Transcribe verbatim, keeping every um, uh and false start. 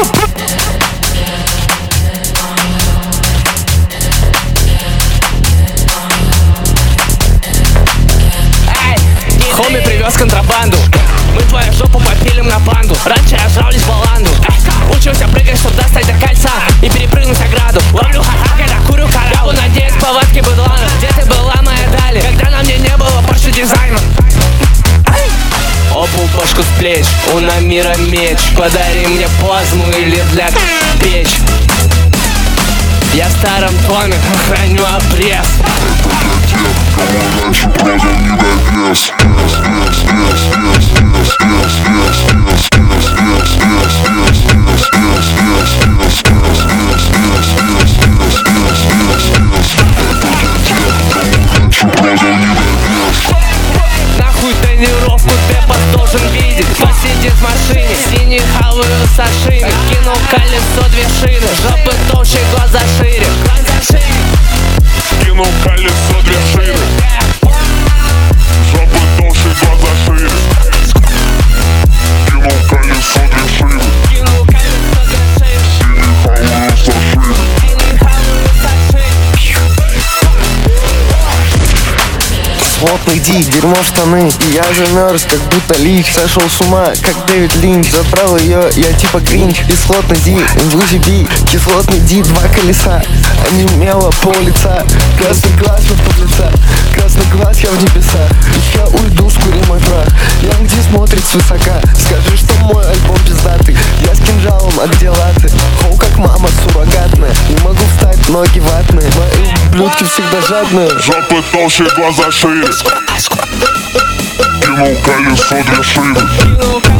Хоми привез контрабанду. Мы твою жопу попилим на банду. Раньше я жрал лишь баланду. Учился прыгать, чтоб достать до кольца и перепрыгнуть ограду. Ловлю ха-ха, когда курю кораллу. Надеюсь, повадки быдлана. Где ты была, моя Дали, когда на мне не было Porsche дизайна? Опул башку с плеч, у Намира меч. Подари мне плазму или для печь. Я в старом доме храню обрез. Раньше продал не довес. Нахуй тренировку Депас должен видеть. Посидит в машине, синий хаваю сашими. Кинул колесо, две шины. Жопы толще, глаза шире. Кинул колесо, две шины. Жопы толще, глаза шире. Кинул колесо, две шины. Кинул колесо, две шины. Синий хаваю сашими. Синий хаваю сашими. Плотный ди, дерьмо в штаны. И я замерз, как будто лич. Сошел с ума, как Дэвид Линч. Забрал ее, я типа Гринч. Кислотный ди, Инглузи би. Кислотный ди, два колеса. Онемело пол лица. Красный глаз, вот под лица. Красный глаз, я в небеса. Я уйду с куримой прах. Я где смотрит свысока. Скажи, что мой альбом пиздатый. Я с кинжалом, а где латы? Хоу, как мама суррогатная. Не могу встать, ноги ватные. Мои ублюдки всегда жадные. Жопы толще, глаза шире. Кинул колесо, две шины.